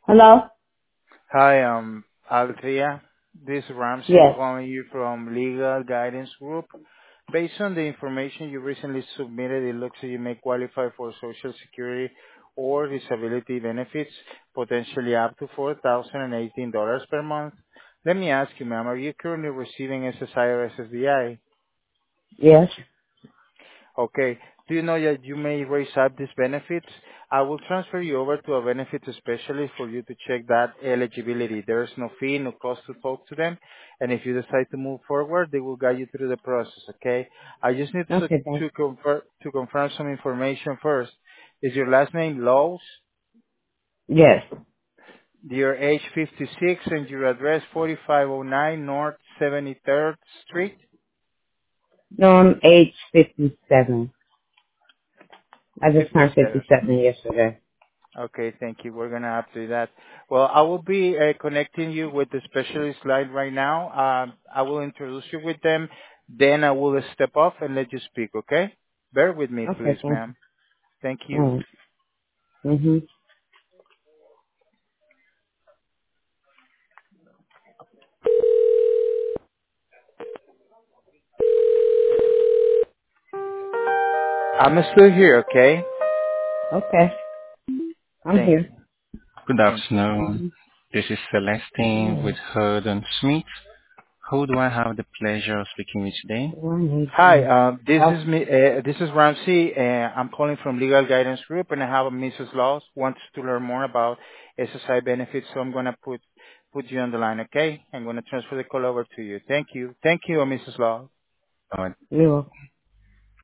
Hello? Hi, Altria. This is Ramsey Yes. calling you from Legal Guidance Group. Based on the information you recently submitted, it looks like you may qualify for Social Security or disability benefits, potentially up to $4,018 per month. Let me ask you, ma'am, are you currently receiving SSI or SSDI? Yes. Okay. Do you know that you may raise up these benefits? I will transfer you over to a benefits specialist for you to check that eligibility. There is no fee, no cost to talk to them. And if you decide to move forward, they will guide you through the process, okay? I just need Okay, thanks. to confirm some information first. Is your last name Lowe's? Yes. Your age 56 and your address 4509 North 73rd Street? No, I'm age 57. I just turned 57. 57 yesterday. Okay, thank you. We're gonna update that. Well, I will be connecting you with the specialist line right now. I will introduce you with them, then I will step off and let you speak, okay? Bear with me, please, Okay, thank ma'am. Thank you. you. All right. Mm-hmm. I'm still here, okay? Okay. I'm Thank here. you. Good Thank you. afternoon. Mm-hmm. This is Celestine with Yeah. Hurd Smith. Who do I have the pleasure of speaking with today? What do I need Hi, to this help? is me. This is Ramsey. I'm calling from Legal Guidance Group, and I have a Mrs. Laws wants to learn more about SSI benefits. So I'm gonna put you on the line, okay? I'm gonna transfer the call over to you. Thank you. Thank you, Mrs. Laws. Uh, You.